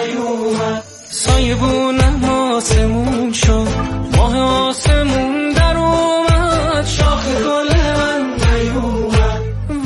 سایبونم آسمون شد، ماه آسمون در اومد، شاخ گل من نیومد.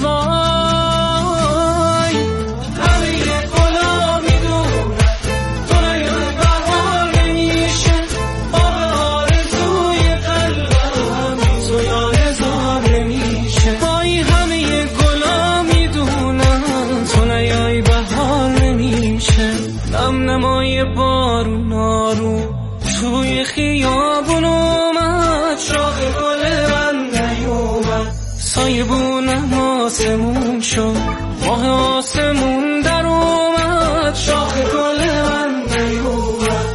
وای همه گلا میدونم تو نیای بهار نمیشه، آب آرزوی قلبم تو یاد زار نمیشه. وای همه گلا میدونم تو نیای بهار نمیشه. نم نمای بارون آروم توی خیابون اومد، شاخ گل من نیومد. سایبونم آسمون شد، ماه آسمون در اومد، شاخ گل من نیومد.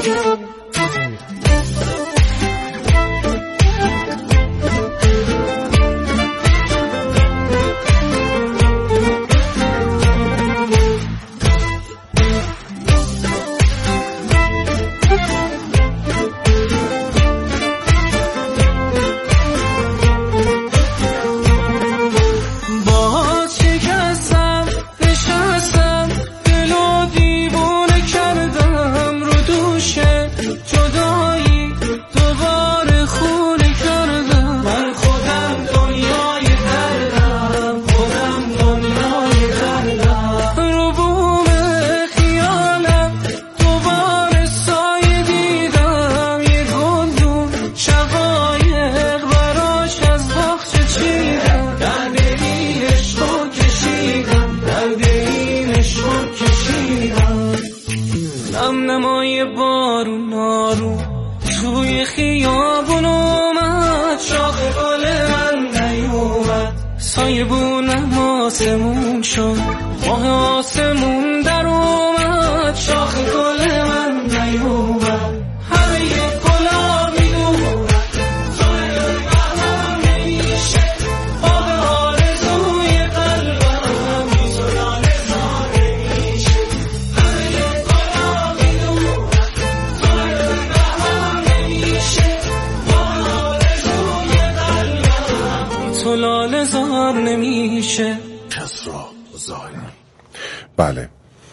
نم نمای بارون آروم توی خیابون اومد، شاخ گل من نیومد. سایبونم آسمون شد، ماه آسمون در اومد، شاخ گل من نیومد. همه گلا میدونم تو نیای بهار نمیشه، آب آرزوی قلبم تو یاد زار نمیشه. همه گلا میدونم تو نیای بهار نمیشه، آب آرزوی قلبم تو لاله زار نمیشه. کسرا زاهدی. بله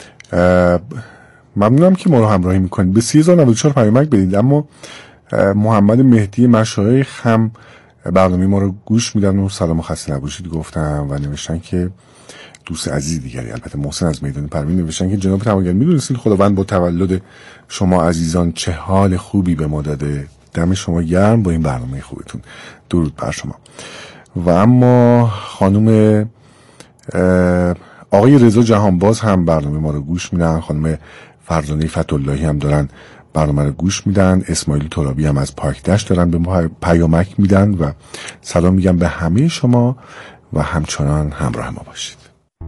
ممنونم که ما رو همراهی میکنید. به 3094 پیامک بدید. اما محمد مهدی مشایخ هم برنامه ما رو گوش میدن و سلام و خسته نباشید گفتم و نوشتن که دوست عزیز دیگری، البته محسن از میدان پروین، نوشتن که جناب تمامیت میدونستین خداوند با تولد شما عزیزان چه حال خوبی به ما داده. دم شما گرم با این برنامه خوبتون. درود بر شما. و اما خانم آقای رضا جهانباز هم برنامه ما رو گوش میدن، خانم فرزانه فتح‌اللهی هم دارن برنامه رو گوش میدن، اسماعیل ترابی هم از پارک دشت دارن به ما پیامک میدن و سلام میگم به همه شما و همچنان همراه ما باشید.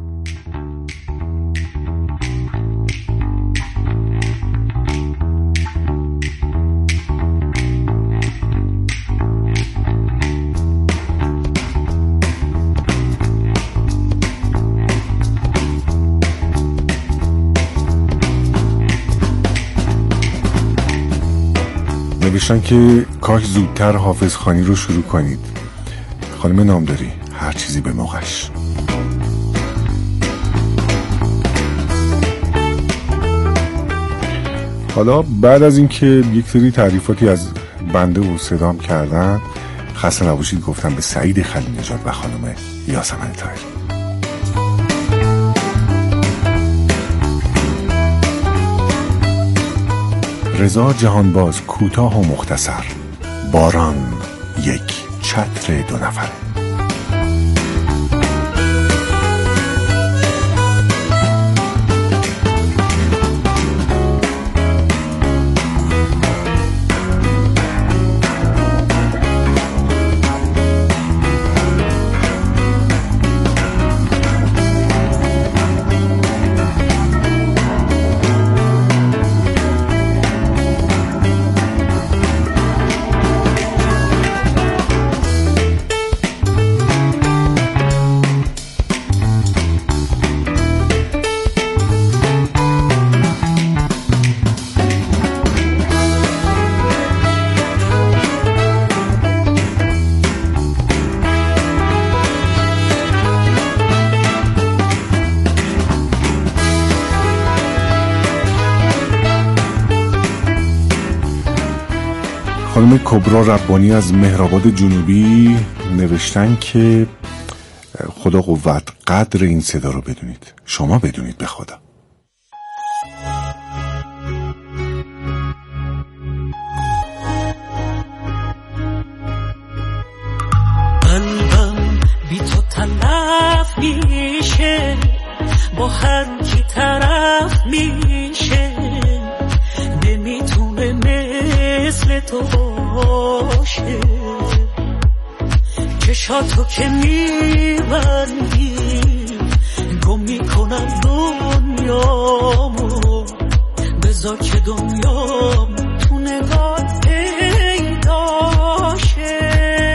نوشتن که کاش زودتر حافظ خانی رو شروع کنید. خانم نامداری هر چیزی به موقعش. حالا بعد از اینکه یک سری تعریفاتی از بنده و صدام کردن، خسته نباشید گفتم به سعید خلیل نژاد و خانم یاسمن طاهری. رضا جهانباز کوتاه و مختصر. باران یک چتر دو نفره. خانم کبرا ربانی از مهرآباد جنوبی نوشتن که خدا قوت، قدر این صدا رو بدونید، شما بدونید به خدا. قلبم بی تو تلف میشه، با هر کی طرف میشه، نمیتونه مثل تو باشه. چشاتو که میبندی گم میکنم دنیامو، بذار که دنیام تو نگاه پیداشه.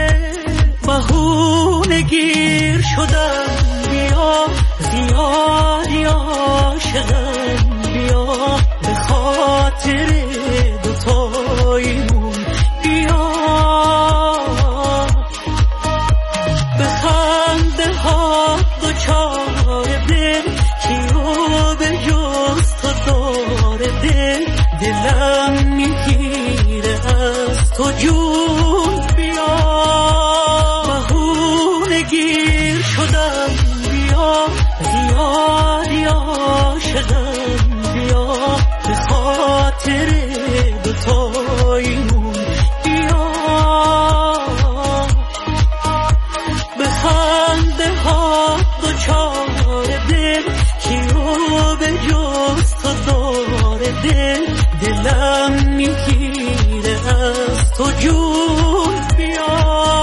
بهونه گیر شدم بیا، زیادی عاشقم بیا، به خاطر دوتاییمون بیا. به خنده ها دوچار دل، کیو به جز تو داره دل، دلم میگیره از تو جون بیا. بهونه گیر شدم بیا، زیادی عاشقم بیا، به خاطر دوتاییمون بیا. به خنده ها دوچار دل، کیو به جز تو داره دل، دلم میگیره از تو جون بیا.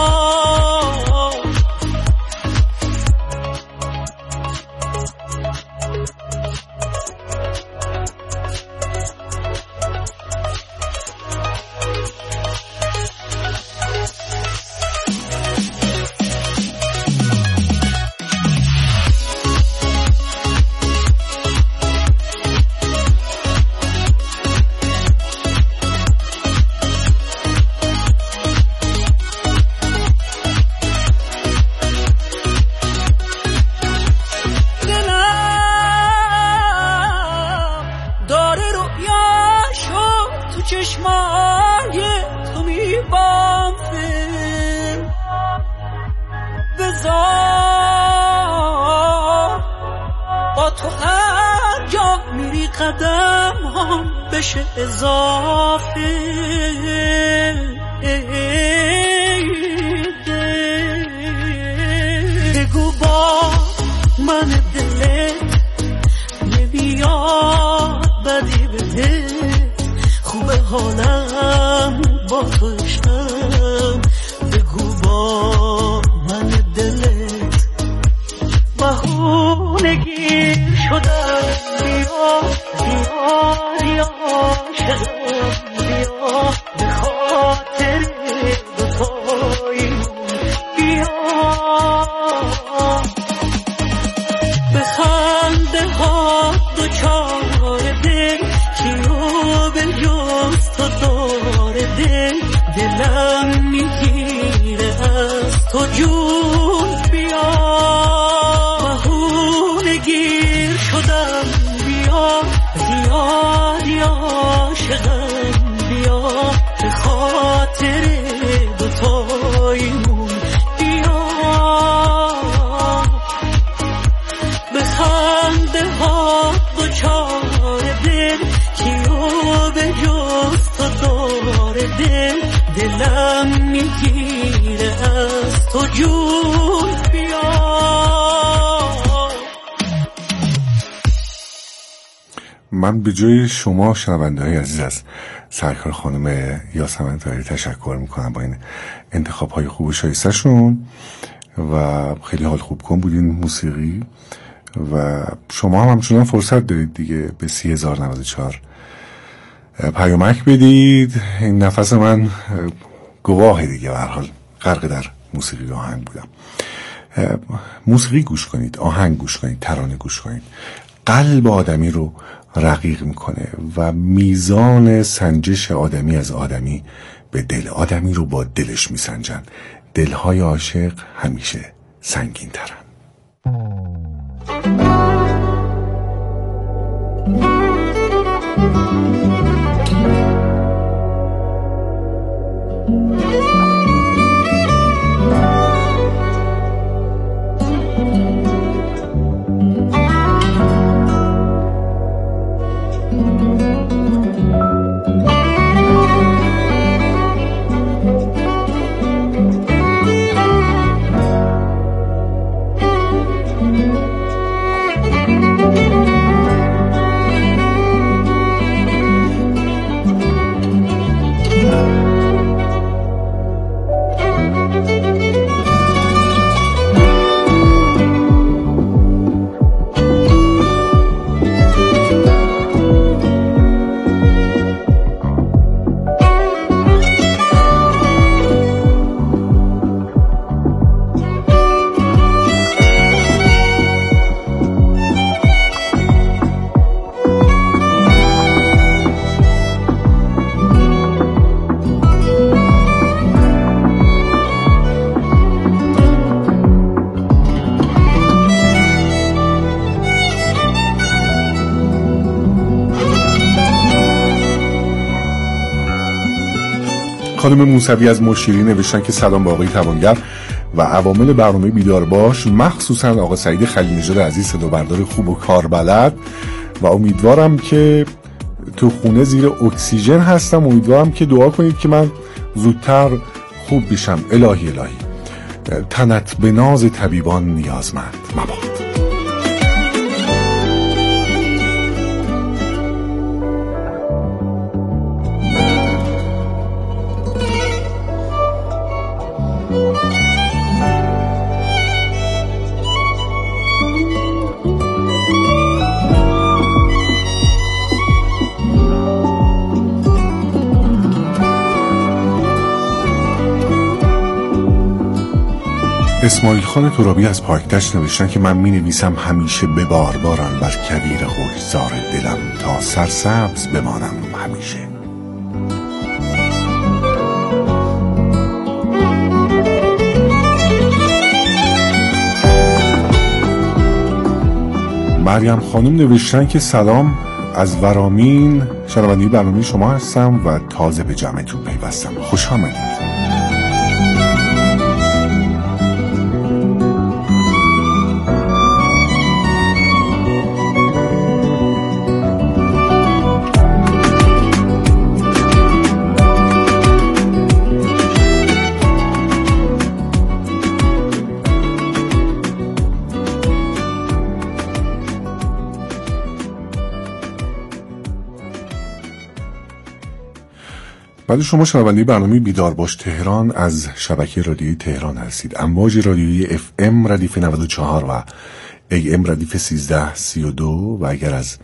چشمای تو میبافه، بذار با تو هر جا میری قدم هم بشه اضافه. بگو با من دلت نمیاد بدی بده، خوبه حالم با تو عشقم. بگو با من دلت بهونه گیر شدم بیا، زیادی عاشقم بیا، به خاطر دوتاییمون بیا. به خنده ها دوچار دل، کیو به جز تو داره دل، دلم میگیره از تو جون بیا. بهونه گیر شدم بیا، زیادی عاشقم بیا، به خاطر دوتاییمون بیا. به خنده ها دوچار دل، کیو به جز تو داره دل، دلم میگیره از تو جون بیا. من به جای شما شنونده‌های عزیز از سرکار خانم یاسمن طاهری تشکر میکنم با این انتخاب‌های خوب و شایسته‌شون و خیلی حال خوب کن بود این موسیقی. و شما هم همچنان فرصت دارید دیگه به 30,094 پیامک بدید. این نفس من گواه دیگه، به هر حال غرق در موسیقی و آهنگ بودم. موسیقی گوش کنید، آهنگ گوش کنید، ترانه گوش کنید، قلب آدمی رو رقیق میکنه و میزان سنجش آدمی از آدمی به دل آدمی رو با دلش میسنجن. دلهای عاشق همیشه سنگین ترن. خانم موسوی از مشیری نوشتن که سلام به آقای توانگر و عوامل برنامه بیدار باش، مخصوصا آقا سعید خلیل نژاد عزیز، صدا بردار خوب و کاربلد، و امیدوارم که تو خونه زیر اکسیژن هستم، امیدوارم که دعا کنید که من زودتر خوب بشم. الهی تنت به ناز طبیبان نیازمند مباد. اسماعیل خان ترابی از پاکدشت نوشتن که من می نویسم همیشه به باران بر کویر خوشزار دلم تا سرسبز بمانم همیشه. مریم خانم نوشتن که سلام از ورامین، شنونده برنامه شما هستم و تازه به جمعتون پیوستم. خوش آمدید. بعد شما شنونده برنامه بیدار باش تهران از شبکه رادیویی تهران هستید. امواج رادیویی FM ردیف 94 و AM ردیف 1332 و اگر از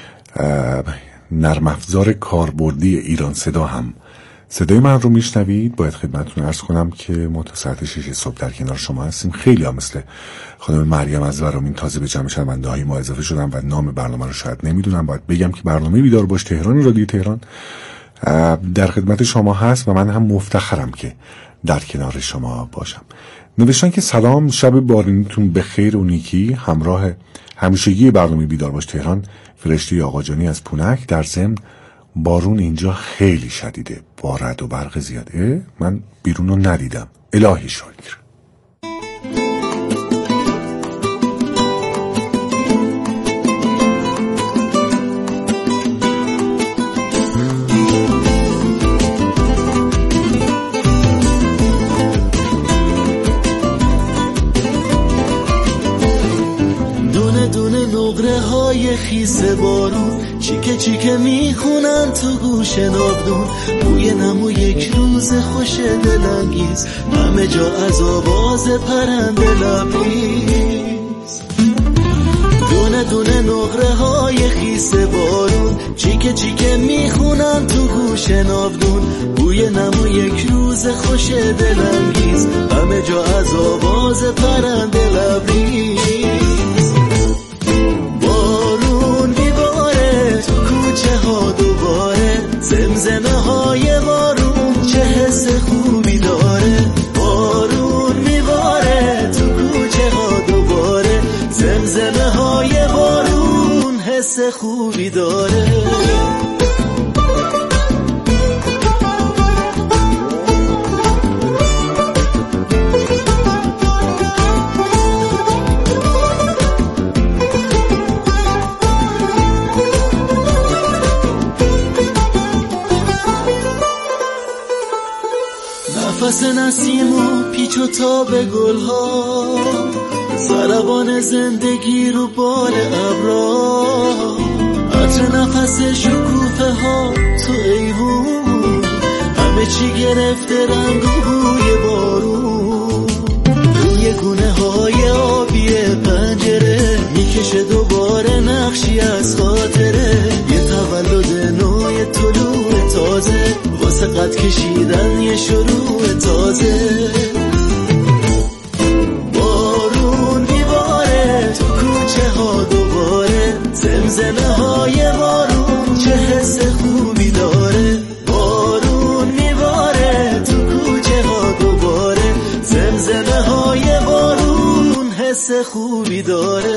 نرم افزار کاربردی ایران صدا هم صدای من رو میشنوید، باید خدمتتون عرض کنم که ما تا ساعت 6 صبح در کنار شما هستیم. خیلی ها مثل خانم مریم از ورامین تازه به جمع شنونده های ما اضافه شدن و نام برنامه رو شاید نمیدونم. باید بگم که برنامه بیدار باش تهران رادیو تهران در خدمت شما هست و من هم مفتخرم که در کنار شما باشم. نوشتن که سلام، شب بارونیتون به خیر و نیکی، همراه همیشگی برنامه بیدار باش تهران فرشته آقا جانی از پونک. در ضمن بارون اینجا خیلی شدیده با رعد و برق زیاده، من بیرون رو ندیدم. الهی شکر. خیس بارون چیکه چیکه میخونن تو گوش ناودون، بوی نمو یک روز خوش دلانگیز، همه جا از آواز پرنده لبریز. دونه دونه نقره های خیس بارون چیکه چیکه میخونن تو گوش ناودون، بوی نمو یک روز خوش دلانگیز، همه جا از آواز پرنده لبریز. چه ها دوباره زمزمه های بارون چه حس خوبی داره، بارون میباره تو کوچه ها دوباره زمزمه های بارون حس خوبی داره. نفس نسیم و پیچ و تاب گلها، ضربان زندگی رو بال ابرا، عطر نفس شکوفه ها تو ایوون، همه چی گرفته رنگ و بوی بارون، روی گونه های آبی پنجره میکشه دوباره نقشی از خاطره، یه تولد نوع طلوع تازه واسه قد کشیدن یه شروع تازه. بارون میباره تو کوچه ها دوباره زمزمه های بارون چه حس خوبی داره، بارون میباره تو کوچه ها دوباره زمزمه های بارون حس خوبی داره.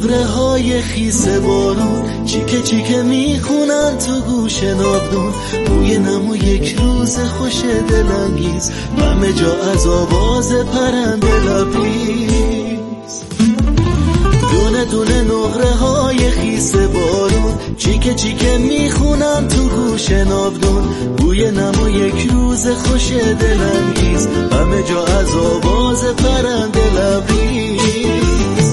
نقره های خیس بارون چیکه چیکه میخونن تو گوش نابدون، بوی نم و یک روز خوش دلانگیز، همه جا از آواز پرنده لبریز. دونه دونه نقره های خیس بارون چیکه چیکه میخونن تو گوش نابدون، بوی نم و یک روز خوش دلانگیز، همه جا از آواز پرنده لبریز.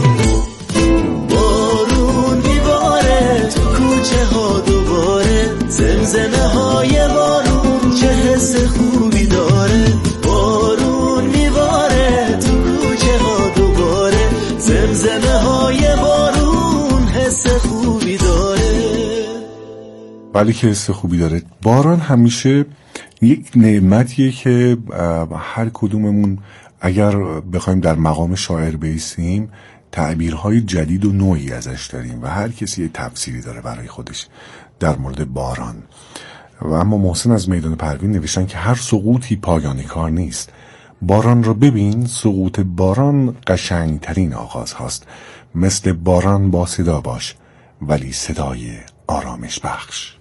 بارون میباره تو کوچه ها دوباره، زمزمه های بارون چه حس خوبی داره. بارون میباره تو کوچه ها دوباره، زمزمه های بارون حس خوبی داره. ولی که حس خوبی داره. باران همیشه یک نعمتیه که هر کدوممون اگر بخوایم در مقام شاعر بایستیم تعبیرهای جدید و نوعی ازش داریم و هر کسی یه تفسیری داره برای خودش در مورد باران. و اما محسن از میدان پروین نوشتن که هر سقوطی پایان کار نیست. باران را ببین، سقوط باران قشنگترین آغاز هاست. مثل باران با صدا باش، ولی صدای آرامش بخش.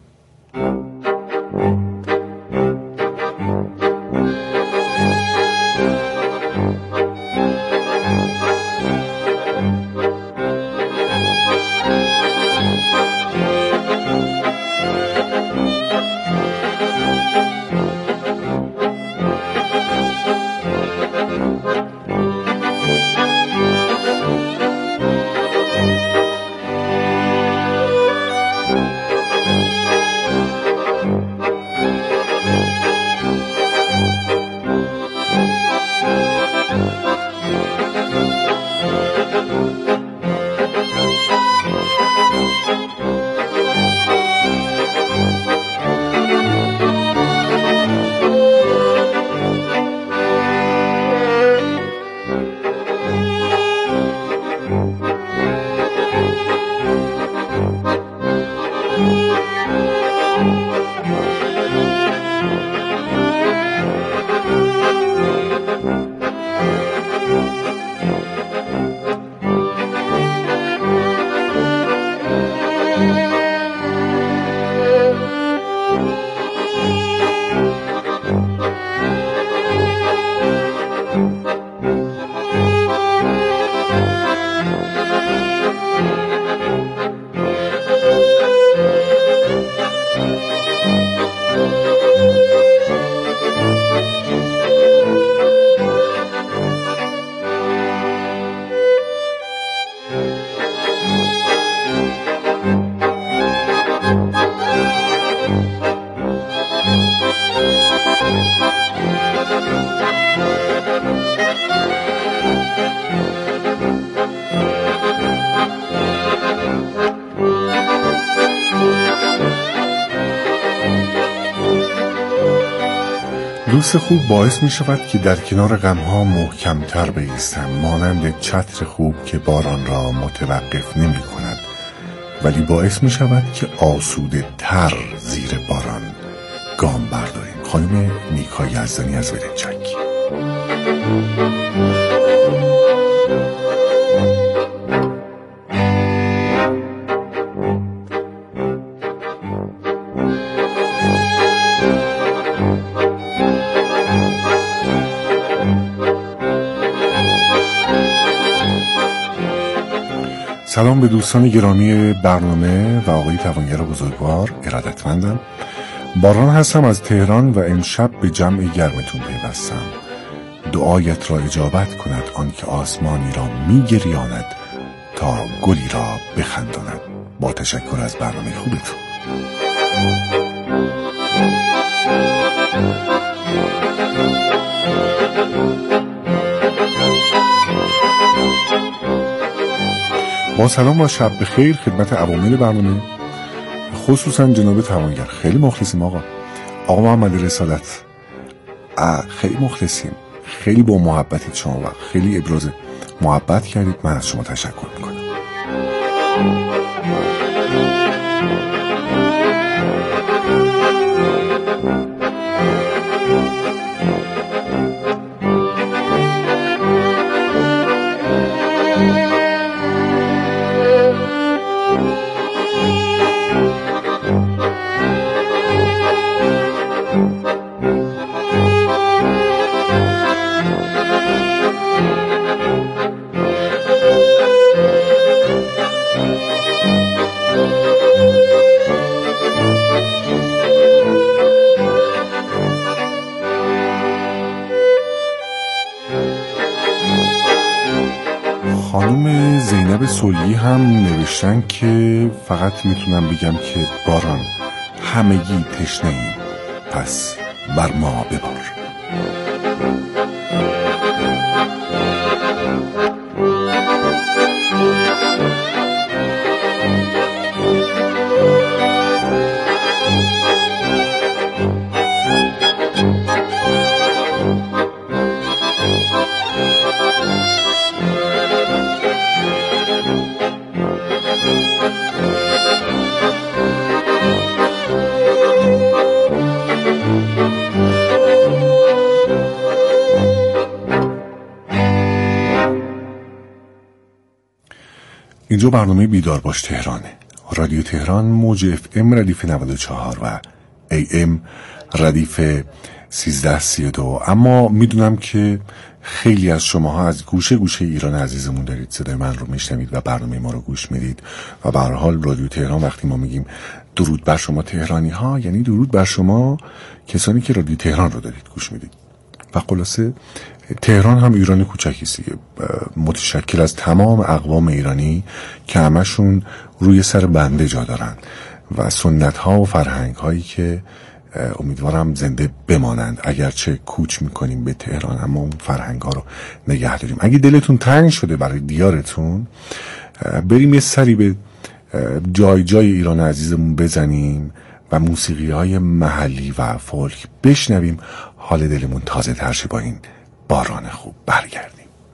دوست خوب باعث می شود که در کنار غمها محکمتر بایستم، مانند چتر خوب که باران را متوقف نمی کند ولی باعث می شود که آسوده تر زیر باران گام برداریم. خانم نیکا یزدانی از ولنجک. سلام به دوستان گرامی برنامه و آقای توانگر بزرگوار، ارادتمندم. باران هستم از تهران و امشب به جمع گرمتون پیوستم. دعایت را اجابت کند آنکه آسمانی را میگریاند تا گلی را بخنداند. با تشکر از برنامه خوبتون. با سلام و شب بخیر خدمت عوامل برنامه، خصوصا جناب توانگر. خیلی مخلصیم آقا محمد رسالت، خیلی مخلصیم، خیلی با محبتید شما و خیلی ابراز محبت کردید. من از شما تشکر میکنم. خانم زینب سلیی هم نوشتن که فقط میتونم بگم که باران همگی تشنه‌ایم، پس بر ما ببار. اینجا برنامه بیدار باش تهرانه. رادیو تهران موج FM ردیف 94 و AM ردیف 1332. اما میدونم که خیلی از شماها از گوشه گوشه ایران عزیزمون دارید صدای من رو میشنوید و برنامه ما رو گوش میدید و به هر حال رادیو تهران وقتی ما میگیم درود بر شما تهرانی ها، یعنی درود بر شما کسانی که رادیو تهران رو دارید گوش میدید. و خلاصه تهران هم ایران کوچکی است، متشکل از تمام اقوام ایرانی که همشون روی سر بنده جا دارن و سنت ها و فرهنگ هایی که امیدوارم زنده بمانند. اگرچه کوچ میکنیم به تهران اما اون فرهنگ ها رو نگه داریم. اگه دلتون تنگ شده برای دیارتون، بریم یه سری به جای جای ایران عزیزمون بزنیم و موسیقی های محلی و فولک بشنویم، حال دلمون تازه تر شه با این باران خوب. برگردیم.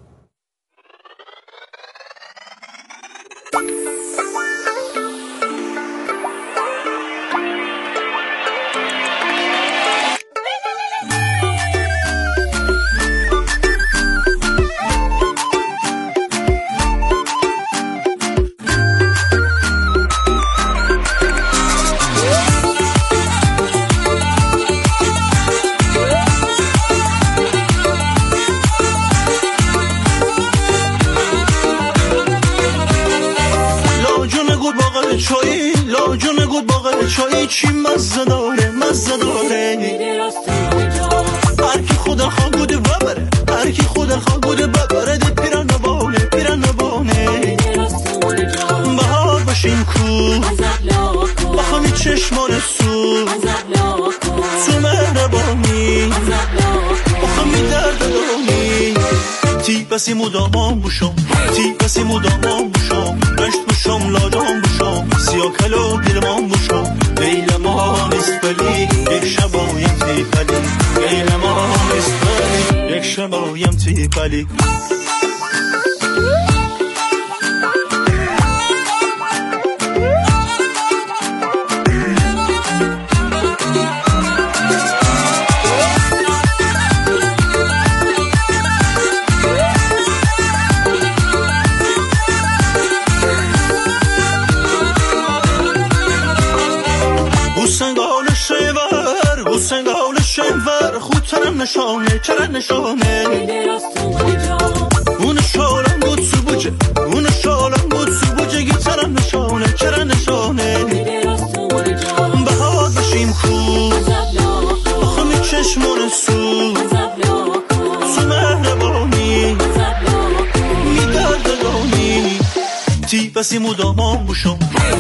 چای چی مزه داره هر کی خدا خواه بوده ببره، هر کی خدا خواه بوده ببره ده پیران نبانه بهار باشیم کو بخوامی چشمان سو تو مهربانی بخوامی درد دانی تی بسی مدامان بوشم رشت بوشم لادام بوشم سیاه کلو دلمان بوشم لیل ما نیست بلی یک شبایم تی پلی لیل ما نیست بلی یک شبایم تی پلی نشانه چرا نشانه اون شالم بود سو بوجه گیترم نشانه چرا نشانه بهار بشیم خوب بخوامی چشمان سو تو مهربانی میدردگانی تی بسی مدامان بوشم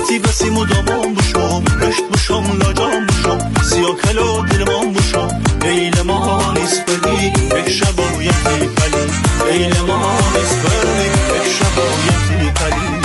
رشت بوشم لاجام بوشم سیاه کلو دلمان بوشم لیل ما نیست بلی یک شبایم تی پلی لیل ما نیست بلی یک شبایم تی پلی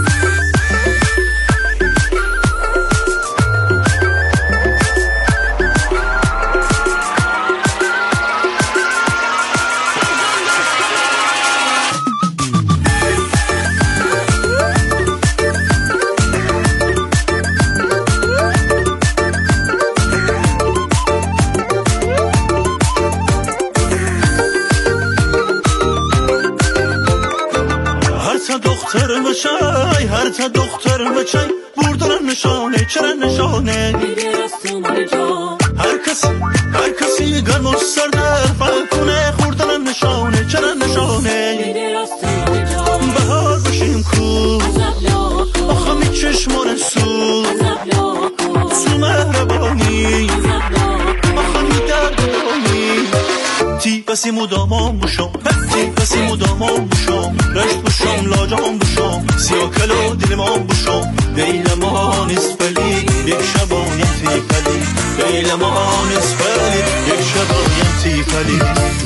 هر تا دختر بچای بردارن نشانه چرا نشانه هر کسی گرم و سرده فلکونه خوردن نشانه چرا نشانه بهار بشیم کو آخامی چشمان سو تو مهربانی آخامی دردانی تی بسی مدامان بوشم نفسی مدامم بوشم رشت بوشم لاجام بوشم سیاکلو دلمام بوشم دیل ما نیست ولی یک شبایتی پلی دیل ما نیست ولی یک شبایتی پلی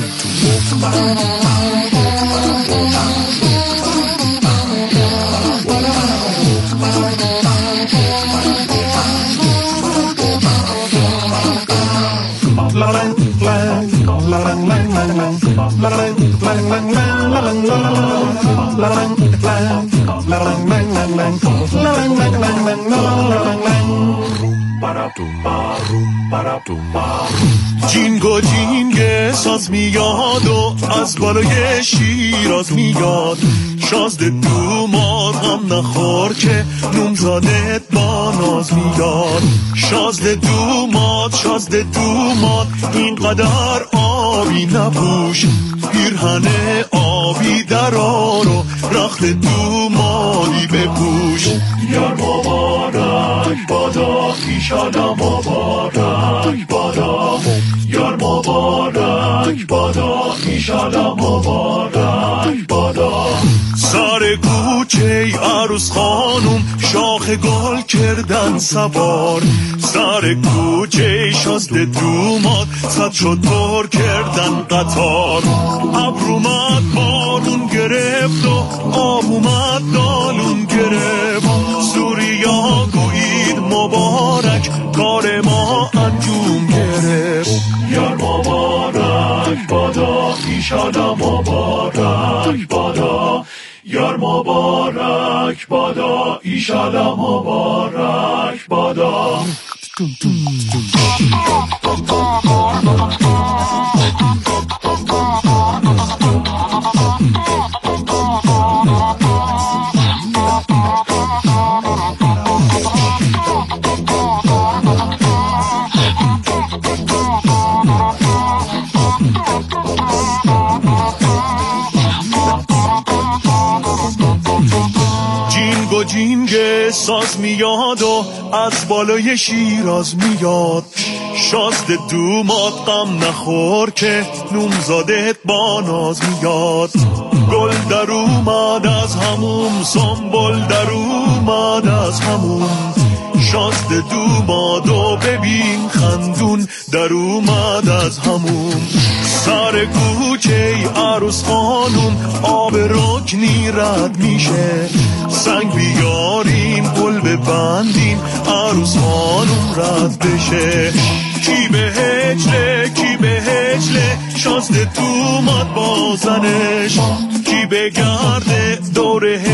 جینگو جینگه ساز میاد و از بالای شیراز میاد شازده دومار غم نخور که نومزادت با ناز میاد شازده دوماد اینقدر آبی نپوش پیرهن آبی درار و رخت دومادی بپوش یار مبارک بادا ایشالا مبارک بادا یار مبارک بادا ایشالا مبارک بادا سر کوچه عروس خانوم شاخ گل کردن سوار سر کوچه شازده دوماد صد شد پر کردن قطار ابر اومد بارون گرفت و آب اومد دالون گرفت سوریا گوید مبارک کار ما انجام گرفت یار مبارک بادا ایشالا مبارک بادا یار مبارک بادا ایشالا مبارک بادا جینگه ساز میاد و از بالای شیراز میاد شازده دوماد غم نخور که نومزادت با ناز میاد گل در اومد از هموم سنبل در اومد از هموم شازده دوماد و ببین خندون در اومد از هموم سر کوچه عروس خانوم آب رکنی رد میشه سنگ بیاریم گل ببندیم عروس خانوم رد بشه کی به هجله شازده دوماد با زنش کی به گرده دور